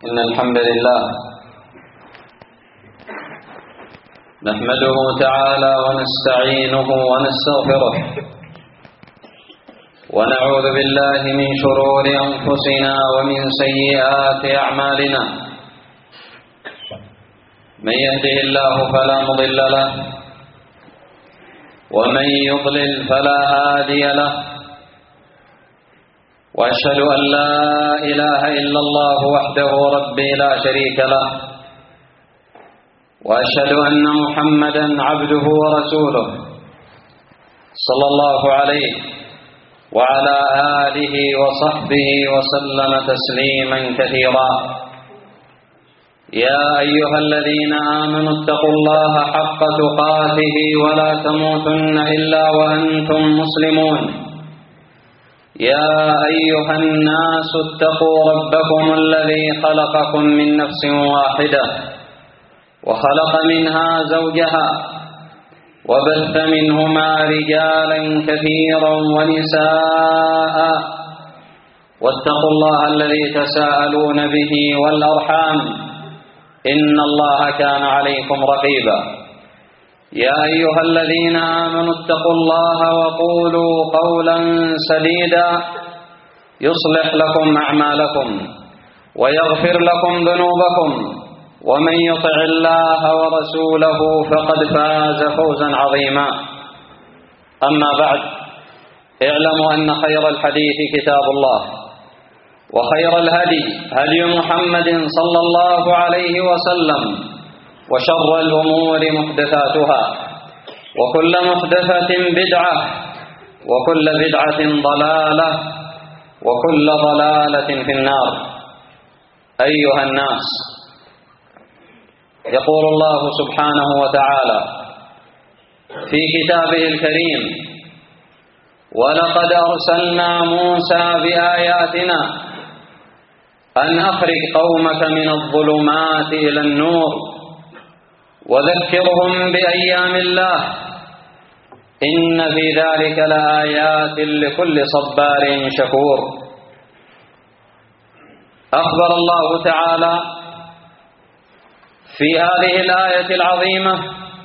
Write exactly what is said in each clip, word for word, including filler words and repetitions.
إن الحمد لله نحمده تعالى ونستعينه ونستغفره ونعوذ بالله من شرور أنفسنا ومن سيئات أعمالنا. من يهده الله فلا مضل له ومن يضلل فلا هادي له، وأشهد أن لا إله إلا الله وحده ربي لا شريك له، وأشهد أن محمدا عبده ورسوله صلى الله عليه وعلى آله وصحبه وسلم تسليما كثيرا. يا أيها الذين آمنوا اتقوا الله حق تقاته ولا تموتن إلا وأنتم مسلمون. يا أيها الناس اتقوا ربكم الذي خلقكم من نفس واحدة وخلق منها زوجها وبث منهما رجالا كثيرا ونساء، واتقوا الله الذي تساءلون به والأرحام إن الله كان عليكم رقيبا. يا أيها الذين آمنوا اتقوا الله وقولوا قولا سديدا يصلح لكم أعمالكم ويغفر لكم ذنوبكم، ومن يطع الله ورسوله فقد فاز فوزا عظيما. أما بعد، اعلموا أن خير الحديث كتاب الله، وخير الهدي هدي محمد صلى الله عليه وسلم، وشر الأمور محدثاتها، وكل محدثة بدعة، وكل بدعة ضلالة، وكل ضلالة في النار. أيها الناس، يقول الله سبحانه وتعالى في كتابه الكريم: ولقد أرسلنا موسى بآياتنا أن أخرج قومك من الظلمات إلى النور وذكرهم بأيام الله إن في ذلك لآيات لكل صبار شكور. أخبر الله تعالى في هذه الآية العظيمة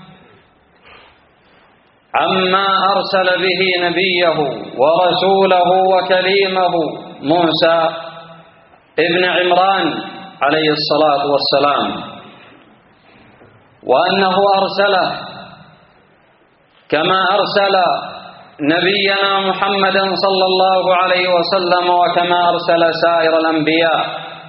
عما أرسل به نبيه ورسوله وكليمه موسى ابن عمران عليه الصلاة والسلام، وأنه أرسله كما أرسل نبينا محمدا صلى الله عليه وسلم، وكما أرسل سائر الأنبياء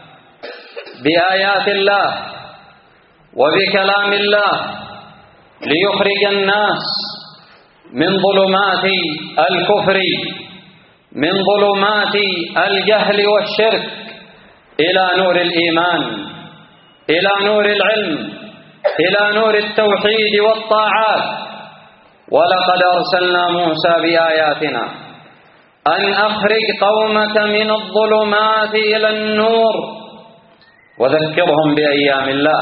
بآيات الله وبكلام الله ليخرج الناس من ظلمات الكفر، من ظلمات الجهل والشرك، إلى نور الإيمان، إلى نور العلم، إلى نور التوحيد والطاعات. ولقد أرسلنا موسى بآياتنا أن أخرج قومك من الظلمات إلى النور وذكرهم بأيام الله.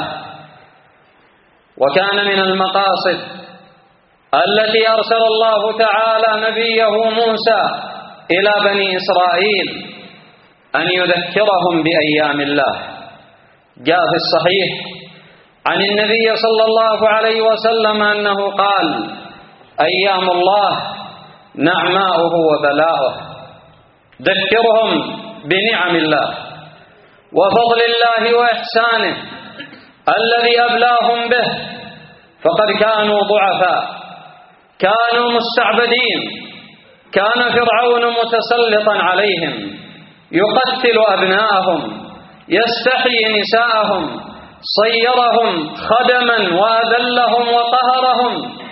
وكان من المقاصد التي أرسل الله تعالى نبيه موسى إلى بني إسرائيل أن يذكرهم بأيام الله. جاء في الصحيح عن النبي صلى الله عليه وسلم أنه قال: أيام الله نعماؤه وبلاؤه، ذكرهم بنعم الله وفضل الله وإحسانه الذي أبلاهم به، فقد كانوا ضعفاء، كانوا مستعبدين، كان فرعون متسلطا عليهم يقتل أبناءهم، يستحيي نساءهم، صيرهم خدما وأذلهم وقهرهم.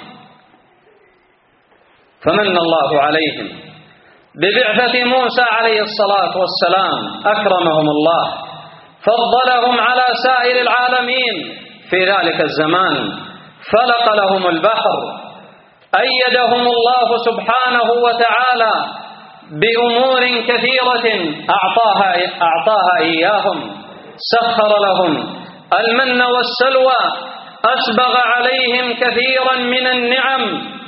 فمن الله عليهم ببعثة موسى عليه الصلاة والسلام، أكرمهم الله، فضلهم على سائر العالمين في ذلك الزمان، فلق لهم البحر، أيدهم الله سبحانه وتعالى بأمور كثيرة أعطاها, أعطاها إياهم، سخر لهم المن والسلوى، أسبغ عليهم كثيرا من النعم.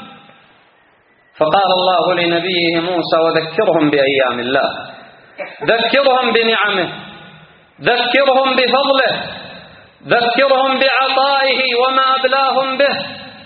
فقال الله لنبيه موسى: وذكرهم بأيام الله، ذكرهم بنعمه، ذكرهم بفضله، ذكرهم بعطائه وما أبلاهم به،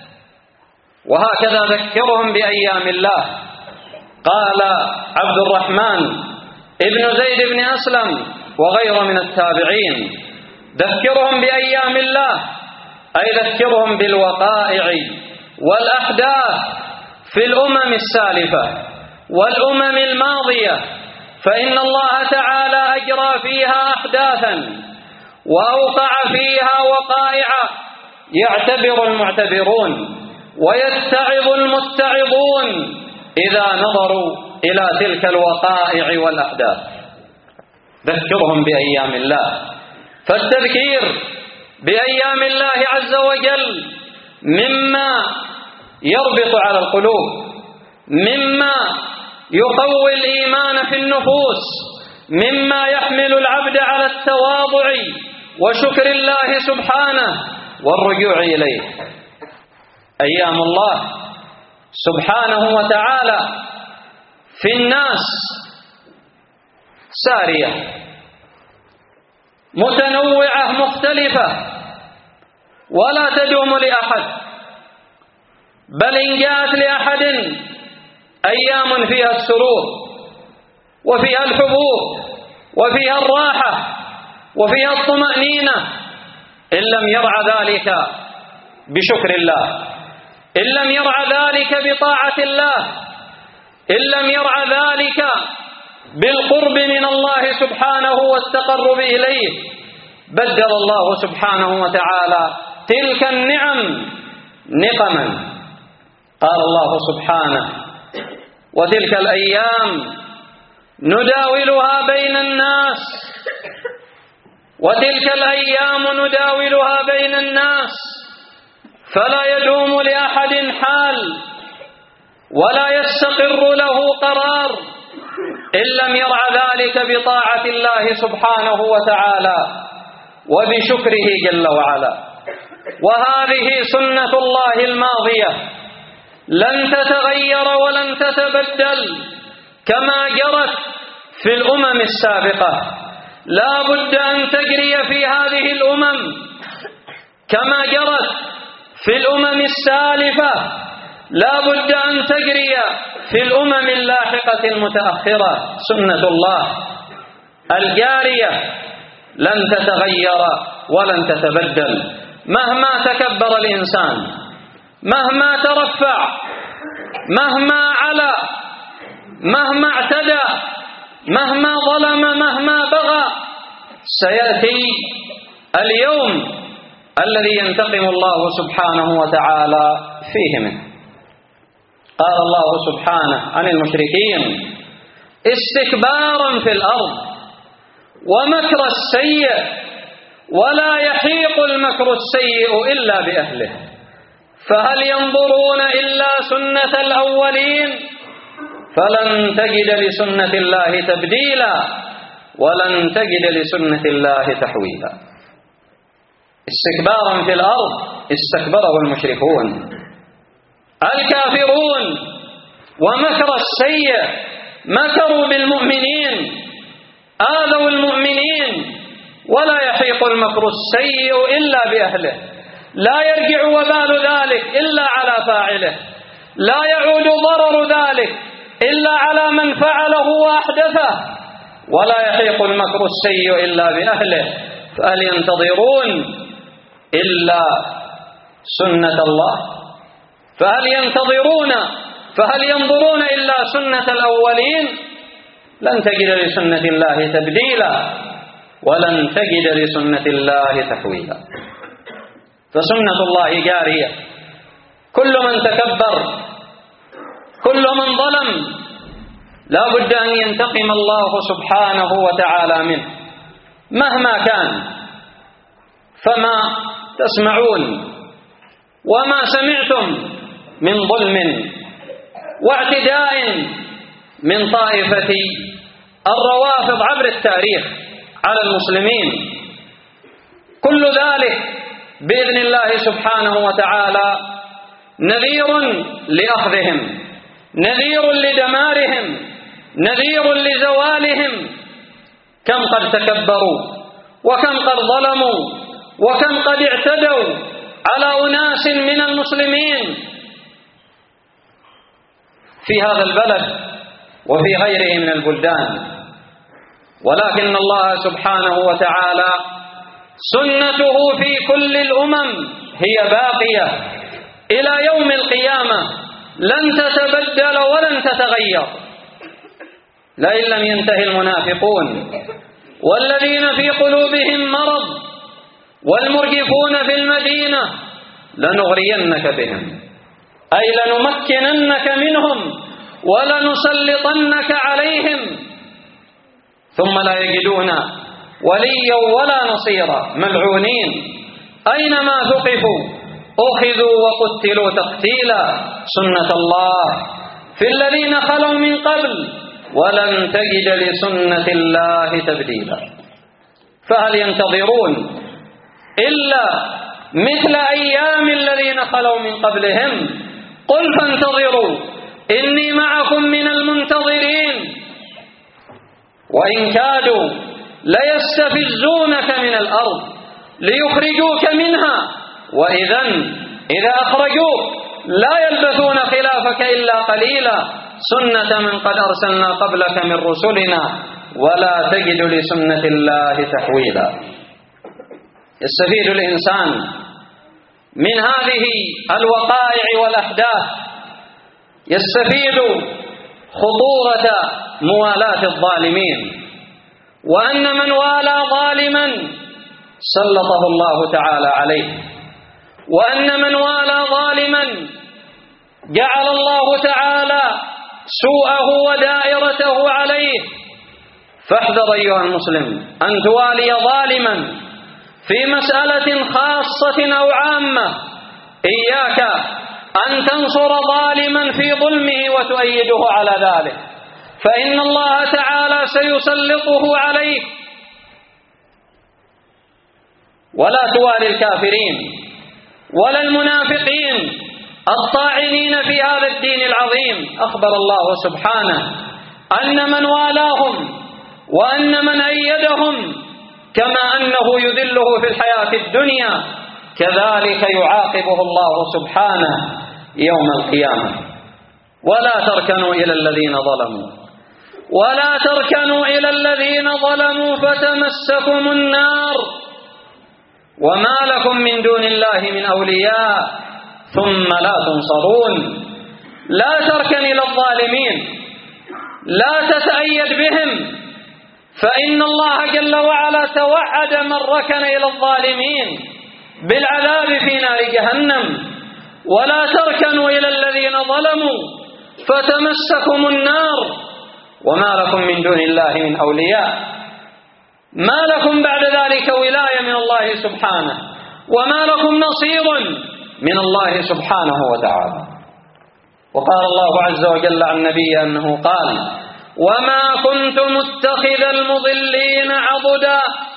وهكذا ذكرهم بأيام الله. قال عبد الرحمن ابن زيد بن أسلم وغيره من التابعين: ذكرهم بأيام الله، أي ذكرهم بالوقائع والأحداث في الأمم السالفة والأمم الماضية، فإن الله تعالى أجرى فيها أحداثا وأوقع فيها وقائع يعتبر المعتبرون ويتعظ المتعظون إذا نظروا إلى تلك الوقائع والأحداث. ذكرهم بأيام الله، فالتذكير بأيام الله عز وجل مما يربط على القلوب، مما يقوي الإيمان في النفوس، مما يحمل العبد على التواضع وشكر الله سبحانه والرجوع إليه. أيام الله سبحانه وتعالى في الناس سارية متنوعة مختلفة ولا تدوم لأحد، بل إن جاءت لأحد أيام فيها السرور وفيها الحبوب وفيها الراحة وفيها الطمأنينة، إن لم يرع ذلك بشكر الله، إن لم يرع ذلك بطاعة الله، إن لم يرع ذلك بالقرب من الله سبحانه والتقرب إليه، بدل الله سبحانه وتعالى تلك النعم نقما. قال الله سبحانه: وتلك الأيام نداولها بين الناس، وتلك الأيام نداولها بين الناس فلا يدوم لأحد حال ولا يستقر له قرار إن لم يرع ذلك بطاعة الله سبحانه وتعالى وبشكره جل وعلا. وهذه سنة الله الماضية لن تتغير ولن تتبدل كما جرت في الأمم السابقة، لا بد أن تجري في هذه الأمم كما جرت في الأمم السالفة، لا بد أن تجري في الأمم اللاحقة المتأخرة. سنة الله الجارية لن تتغير ولن تتبدل مهما تكبر الإنسان، مهما ترفع، مهما علا، مهما اعتدى، مهما ظلم، مهما بغى، سيأتي اليوم الذي ينتقم الله سبحانه وتعالى فيه منه. قال الله سبحانه عن المشركين: استكبارا في الأرض ومكر السيء ولا يحيق المكر السيء إلا بأهله فهل ينظرون إلا سنة الأولين فلن تجد لسنة الله تبديلا ولن تجد لسنة الله تحويلا. استكبارا في الأرض استكبره المشركون الكافرون، ومكر السيء مكروا بالمؤمنين، آذوا المؤمنين، ولا يحيق المكر السيء إلا بأهله، لا يرجع وبال ذلك إلا على فاعله، لا يعود ضرر ذلك إلا على من فعله وأحدثه، ولا يحيق المكر السيء إلا بأهله فهل ينتظرون إلا سنة الله؟ فهل ينتظرون فهل ينظرون إلا سنة الأولين؟ لن تجد لسنة الله تبديلا ولن تجد لسنة الله تحويلا. فسنة الله جارية، كل من تكبر، كل من ظلم، لا بد أن ينتقم الله سبحانه وتعالى منه مهما كان. فما تسمعون وما سمعتم من ظلم واعتداء من طائفة الروافض عبر التاريخ على المسلمين، كل ذلك بإذن الله سبحانه وتعالى نذير لأخذهم، نذير لدمارهم، نذير لزوالهم. كم قد تكبروا وكم قد ظلموا وكم قد اعتدوا على أناس من المسلمين في هذا البلد وفي غيره من البلدان. ولكن الله سبحانه وتعالى سنته في كل الأمم هي باقية إلى يوم القيامة، لن تتبدل ولن تتغير. لئن لم ينتهي المنافقون والذين في قلوبهم مرض والمرجفون في المدينة لنغرينك بهم، أي لنمكننك منهم ولنسلطنك عليهم ثم لا يجدون وليا ولا نصيرا، ملعونين أينما ثقفوا أخذوا وقتلوا تقتيلا، سنة الله في الذين خلوا من قبل ولن تجد لسنة الله تبديلا. فهل ينتظرون إلا مثل أيام الذين خلوا من قبلهم؟ قل فانتظروا إني معكم من المنتظرين. وإن كادوا ليستفزونك من الأرض ليخرجوك منها، وإذا إذا أخرجوك لا يلبثون خلافك إلا قليلا، سنة من قد أرسلنا قبلك من رسلنا ولا تجد لسنة الله تحويلا. يستفيد الإنسان من هذه الوقائع والأحداث، يستفيد خطورة موالاة الظالمين، وأن من والى ظالما سلطه الله تعالى عليه، وأن من والى ظالما جعل الله تعالى سوءه ودائرته عليه. فاحذر أيها المسلم أن توالي ظالما في مسألة خاصة أو عامة، إياك أن تنصر ظالما في ظلمه وتؤيده على ذلك، فإن الله تعالى سيسلطه عليك. ولا توالي الكافرين ولا المنافقين الطاعنين في هذا الدين العظيم. أخبر الله سبحانه أن من والاهم وأن من أيدهم كما أنه يذله في الحياة الدنيا كذلك يعاقبه الله سبحانه يوم القيامة. ولا تركنوا إلى الذين ظلموا ولا تركنوا إلى الذين ظلموا فتمسكم النار وما لكم من دون الله من أولياء ثم لا تنصرون. لا تركن إلى الظالمين، لا تتأيد بهم، فإن الله جل وعلا توعد من ركن إلى الظالمين بالعذاب في نار جهنم. ولا تركنوا إلى الذين ظلموا فتمسكم النار وما لكم من دون الله من أولياء، ما لكم بعد ذلك ولاية من الله سبحانه، وما لكم نصير من الله سبحانه وتعالى. وقال الله عز وجل عن نبيه أنه قال: وما كنت متخذ المضلين عضدا.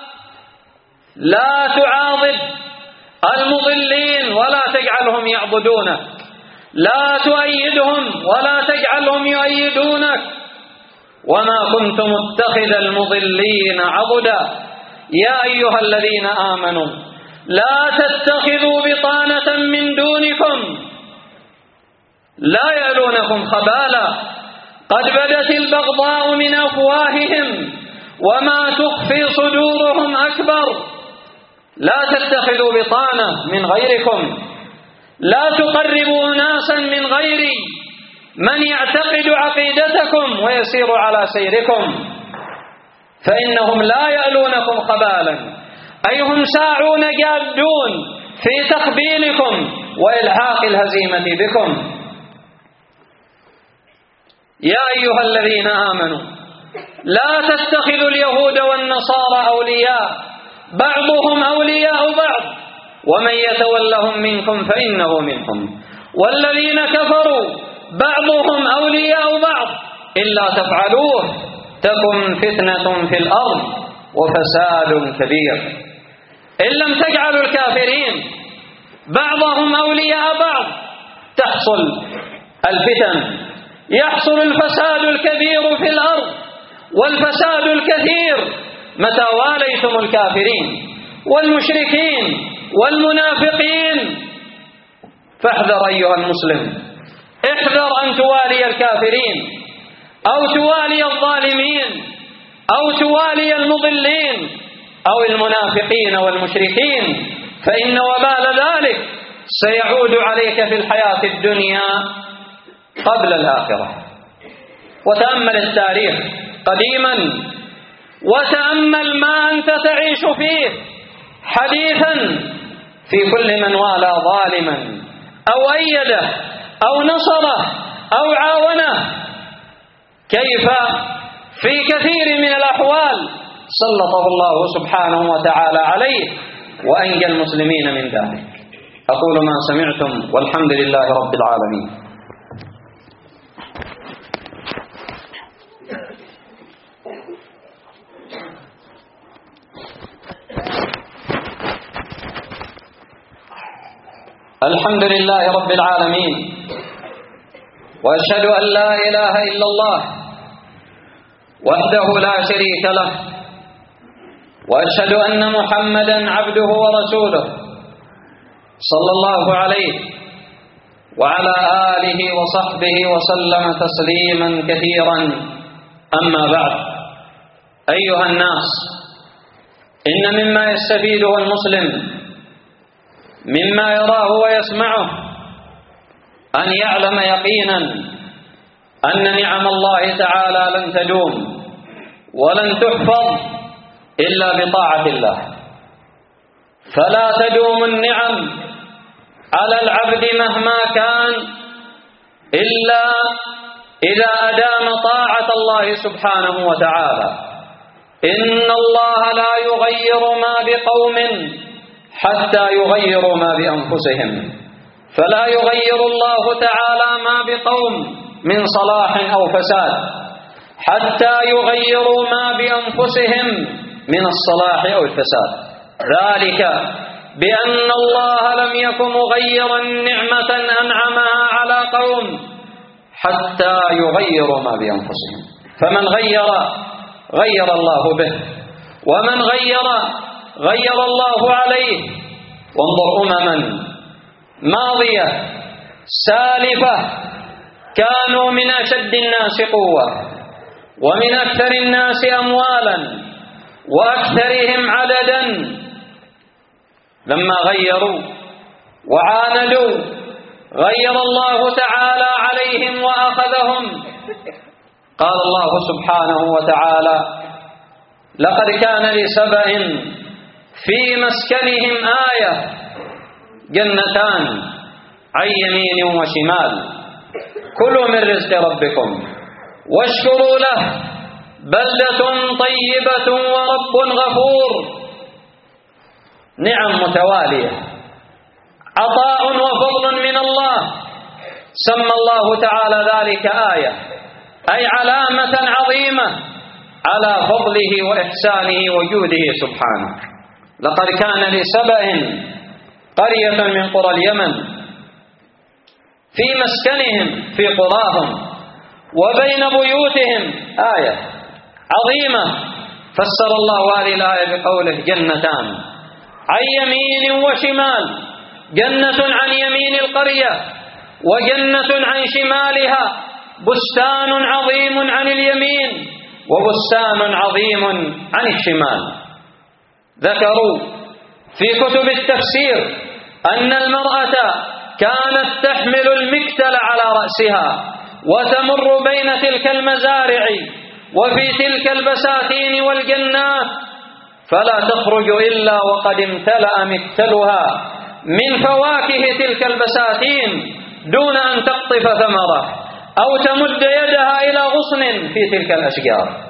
لا تعاضد المضلين ولا تجعلهم يعبدونك، لا تؤيدهم ولا تجعلهم يؤيدونك. وما كنت متخذ المضلين عضدا. يا أيها الذين آمنوا لا تتخذوا بطانة من دونكم لا يألونكم خبالا قد بدت البغضاء من أفواههم وما تخفي صدورهم أكبر. لا تتخذوا بطانة من غيركم، لا تقربوا أناسا من غيري من يعتقد عقيدتكم ويسير على سيركم، فإنهم لا يألونكم خبالا، أي هم ساعون جادون في تخبيلكم وإلحاق الهزيمة بكم. يا أيها الذين آمنوا لا تتخذوا اليهود والنصارى أولياء بعضهم أولياء بعض ومن يتولهم منكم فإنه منهم والذين كفروا بعضهم أولياء بعض إلا تفعلوه تكن فتنة في الأرض وفساد كبير. إن لم تجعلوا الكافرين بعضهم أولياء بعض تحصل الفتن، يحصل الفساد الكبير في الأرض والفساد الكثير متى واليتم الكافرين والمشركين والمنافقين فاحذر أيها المسلم، احذر أن توالي الكافرين أو توالي الظالمين أو توالي المضلين أو المنافقين والمشركين، فإن وبال ذلك سيعود عليك في الحياة الدنيا قبل الآخرة. وتأمل التاريخ قديما وتأمل ما أنت تعيش فيه حديثا في كل من والى ظالما أو أيده أو نصره أو عاونه، كيف في كثير من الأحوال سلطه الله سبحانه وتعالى عليه وأنجى المسلمين من ذلك. أقول ما سمعتم والحمد لله رب العالمين. الحمد لله رب العالمين، وأشهد أن لا إله إلا الله وحده لا شريك له، وأشهد أن محمدا عبده ورسوله صلى الله عليه وعلى آله وصحبه وسلم تسليما كثيرا. أما بعد، أيها الناس، إن مما يستفيده المسلم مما يراه ويسمعه أن يعلم يقينا أن نعم الله تعالى لن تدوم ولن تحفظ إلا بطاعة الله، فلا تدوم النعم على العبد مهما كان إلا إذا أدام طاعة الله سبحانه وتعالى. إن الله لا يغير ما بقوم حتى يغيروا ما بأنفسهم، فلا يغير الله تعالى ما بقوم من صلاح أو فساد حتى يغيروا ما بأنفسهم من الصلاح أو الفساد، ذلك بأن الله لم يكن مغيرا نعمة أنعمها على قوم حتى يغيروا ما بأنفسهم، فمن غير غير الله به، ومن غير غير الله عليه. وانظر أمما ماضية سالفة كانوا من أشد الناس قوة ومن أكثر الناس أموالا وأكثرهم عددا، لما غيروا وعاندوا غير الله تعالى عليهم وأخذهم. قال الله سبحانه وتعالى: لقد كان لسبأ في مسكنهم آية جنتان عن يمين وشمال كلوا من رزق ربكم واشكروا له بلدة طيبة ورب غفور. نعم متوالية، عطاء وفضل من الله، سمى الله تعالى ذلك آية، أي علامة عظيمة على فضله وإحسانه وجوده سبحانه. لقد كان لسبأ قرية من قرى اليمن في مسكنهم في قراهم وبين بيوتهم آية عظيمة، فسر الله هذه الآية بقوله جنتان عن يمين وشمال، جنة عن يمين القرية وجنة عن شمالها، بستان عظيم عن اليمين وبستان عظيم عن الشمال. ذكروا في كتب التفسير أن المرأة كانت تحمل المكتل على رأسها وتمر بين تلك المزارع وفي تلك البساتين والجنات، فلا تخرج إلا وقد امتلأ مكتلها من فواكه تلك البساتين دون أن تقطف ثمرة أو تمد يدها إلى غصن في تلك الأشجار.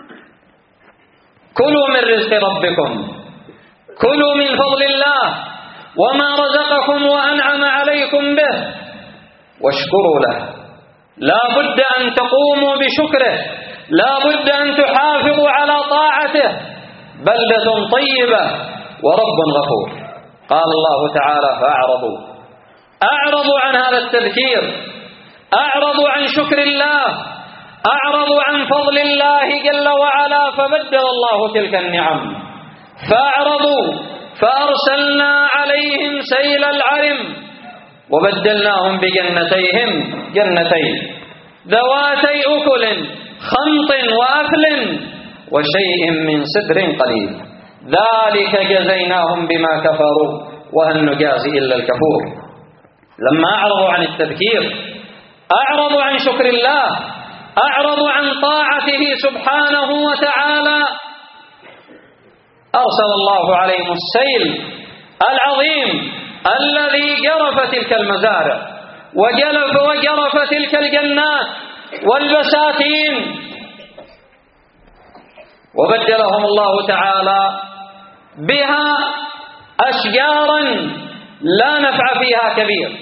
كلوا من رزق ربكم، كلوا من فضل الله وما رزقكم وأنعم عليكم به واشكروا له. لا بد أن تقوموا بشكره، لا بد أن تحافظوا على طاعته. بلدة طيبة ورب غفور. قال الله تعالى: فأعرضوا أعرضوا عن هذا التذكير، أعرضوا عن شكر الله، أعرضوا عن فضل الله جل وعلا فبدل الله تلك النعم، فأعرضوا فأرسلنا عليهم سيل العرم وبدلناهم بجنتيهم جنتين ذواتي أكل خمط وأثل وشيء من سدر قليل، ذلك جزيناهم بما كفروا وهل نجازي إلا الكفور. لما أعرضوا عن التذكير، أعرضوا عن شكر الله، أعرضوا عن طاعته سبحانه وتعالى، أرسل الله عليهم السيل العظيم الذي جرف تلك المزارع وجلف وجرف تلك الجنات والبساتين، وبدلهم الله تعالى بها أشجارا لا نفع فيها كبير،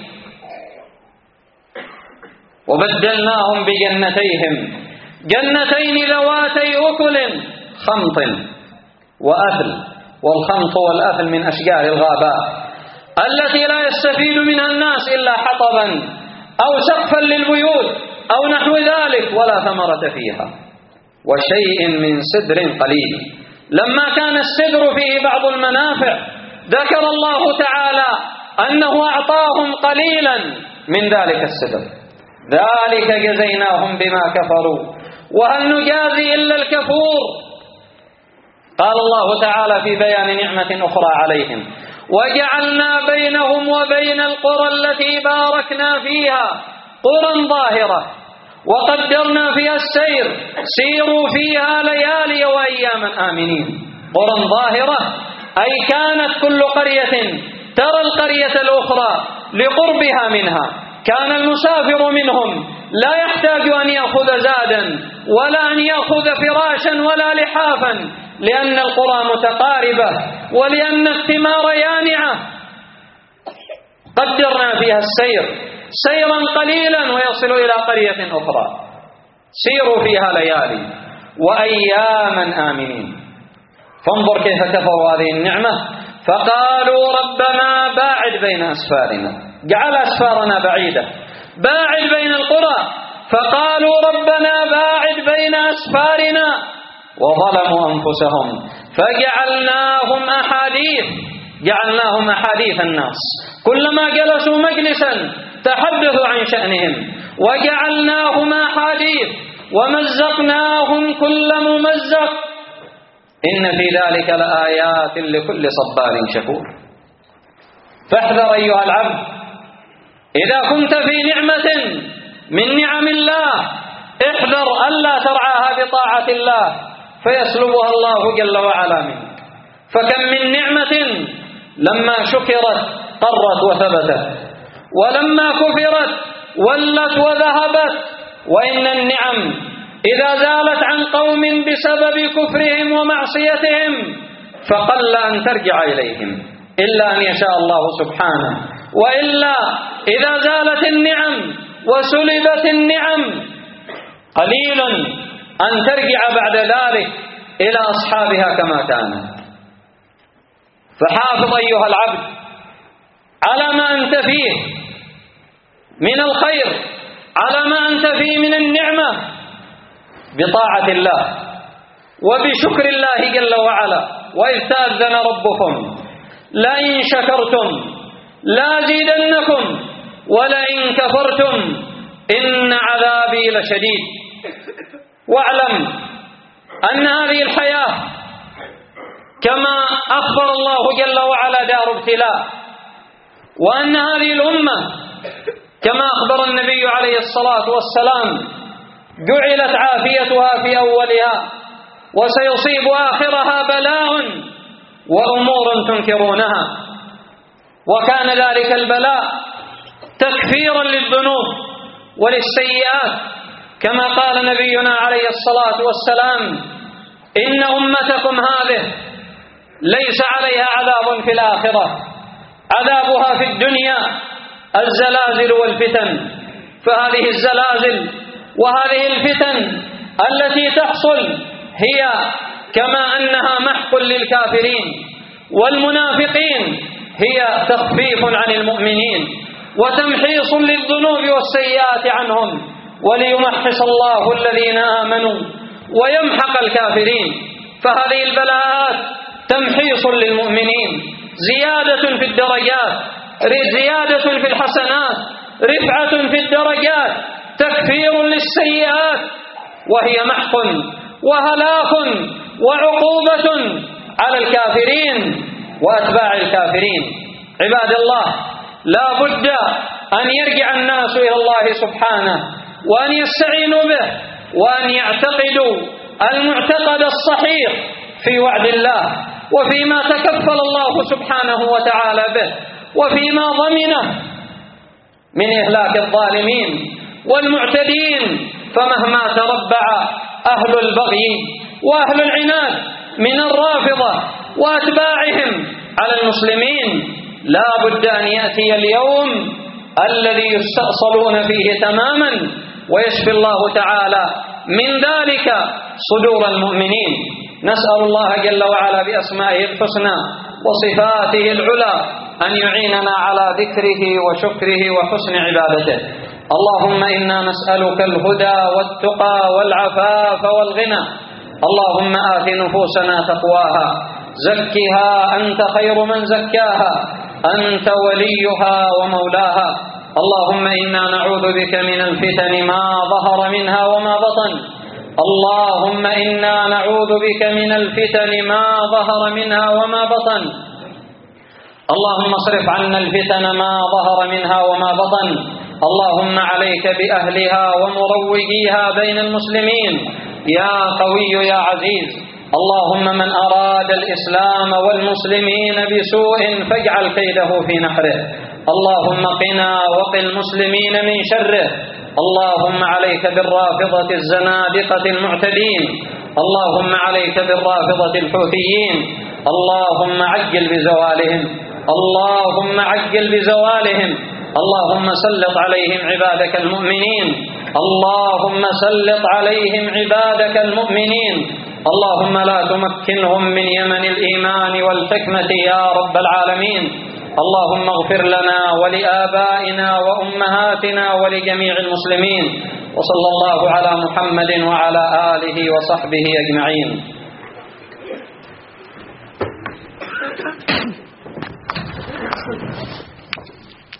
وبدلناهم بجنتيهم جنتين ذواتي أكل خمط وأثل، والخمط والأثل من أشجار الغابات التي لا يستفيد منها الناس إلا حطبا أو سقفا للبيوت أو نحو ذلك، ولا ثمرة فيها، وشيء من سدر قليل. لما كان السدر فيه بعض المنافع ذكر الله تعالى أنه أعطاهم قليلا من ذلك السدر، ذلك جزيناهم بما كفروا وهل نجازي إلا الكفور. قال الله تعالى في بيان نعمة أخرى عليهم: وجعلنا بينهم وبين القرى التي باركنا فيها قرى ظاهرة وقدرنا فيها السير سيروا فيها ليالي وأياما آمنين. قرى ظاهرة أي كانت كل قرية ترى القرية الأخرى لقربها منها، كان المسافر منهم لا يحتاج أن يأخذ زادا ولا أن يأخذ فراشا ولا لحافا، لأن القرى متقاربة ولأن الثمار يانعة. قدرنا فيها السير سيرا قليلا ويصل إلى قرية أخرى، سيروا فيها ليالي وأياما آمنين. فانظر كيف كفروا هذه النعمة، فقالوا ربنا باعد بين أسفارنا، جعل أسفارنا بعيدة، باعد بين القرى، فقالوا ربنا باعد بين أسفارنا وظلموا أنفسهم فجعلناهم أحاديث، جعلناهم أحاديث الناس، كلما جلسوا مجلسا تحدثوا عن شأنهم، وجعلناهم أحاديث ومزقناهم كل ممزق، إن في ذلك لآيات لكل صبار شكور. فاحذر أيها العبد، إذا كنت في نعمة من نعم الله احذر ألا ترعاها بطاعة الله فيسلبها الله جل وعلا منك. فكم من نعمة لما شكرت قرت وثبتت، ولما كفرت ولت وذهبت. وإن النعم إذا زالت عن قوم بسبب كفرهم ومعصيتهم فقل أن ترجع إليهم إلا أن يشاء الله سبحانه، وإلا إذا زالت النعم وسلبت النعم قليل أن ترجع بعد ذلك إلى أصحابها كما كانت. فحافظ أيها العبد على ما أنت فيه من الخير، على ما أنت فيه من النعمة بطاعة الله وبشكر الله جل وعلا. وإذ تأذن ربكم لئن شكرتم لازيدنكم ولئن كفرتم إن عذابي لشديد. واعلم أن هذه الحياة كما أخبر الله جل وعلا دار ابتلاء، وأن هذه الأمة كما أخبر النبي عليه الصلاة والسلام جعلت عافيتها في أولها وسيصيب آخرها بلاء وأمور تنكرونها. وكان ذلك البلاء تكفيرا للذنوب وللسيئات، كما قال نبينا عليه الصلاة والسلام: إن أمتكم هذه ليس عليها عذاب في الآخرة، عذابها في الدنيا الزلازل والفتن. فهذه الزلازل وهذه الفتن التي تحصل هي كما أنها محق للكافرين والمنافقين هي تخفيف عن المؤمنين وتمحيص للذنوب والسيئات عنهم وليمحص الله الذين آمنوا ويمحق الكافرين. فهذه البلاءات تمحيص للمؤمنين، زيادة في الدرجات، زيادة في الحسنات، رفعة في الدرجات، تكفير للسيئات، وهي محق وهلاك وعقوبة على الكافرين وأتباع الكافرين. عباد الله، لا بد أن يرجع الناس إلى الله سبحانه، وأن يستعينوا به، وأن يعتقدوا المعتقد الصحيح في وعد الله، وفيما تكفل الله سبحانه وتعالى به، وفيما ضمنه من إهلاك الظالمين والمعتدين. فمهما تربع أهل البغي وأهل العناد من الرافضة وأتباعهم على المسلمين، لا بد أن يأتي اليوم الذي يستأصلون فيه تماما، ويشفي الله تعالى من ذلك صدور المؤمنين. نسأل الله جل وعلا بأسمائه الحسنى وصفاته العلى أن يعيننا على ذكره وشكره وحسن عبادته. اللهم إنا نسألك الهدى والتقى والعفاف والغنى. اللهم آت نفوسنا تقواها، زكها أنت خير من زكاها، أنت وليها ومولاها. اللهم إنا نعوذ بك من الفتن ما ظهر منها وما بطن. اللهم إنا نعوذ بك من الفتن ما ظهر منها وما بطن. اللهم اصرف عنا الفتن ما ظهر منها وما بطن. اللهم عليك بأهلها ومروجيها بين المسلمين يا قوي يا عزيز. اللهم من أراد الإسلام والمسلمين بسوء فاجعل كيده في نحره. اللهم قنا وقِ المسلمين من شره. اللهم عليك بالرافضة الزنادقة المعتدين. اللهم عليك بالرافضة الحوثيين. اللهم عجل بزوالهم. اللهم عجل بزوالهم. اللهم سلط عليهم عبادك المؤمنين. اللهم سلط عليهم عبادك المؤمنين. اللهم لا تمكنهم من يمن الإيمان والحكمة يا رب العالمين. اللهم اغفر لنا ولآبائنا وأمهاتنا ولجميع المسلمين، وصلى الله على محمد وعلى آله وصحبه أجمعين.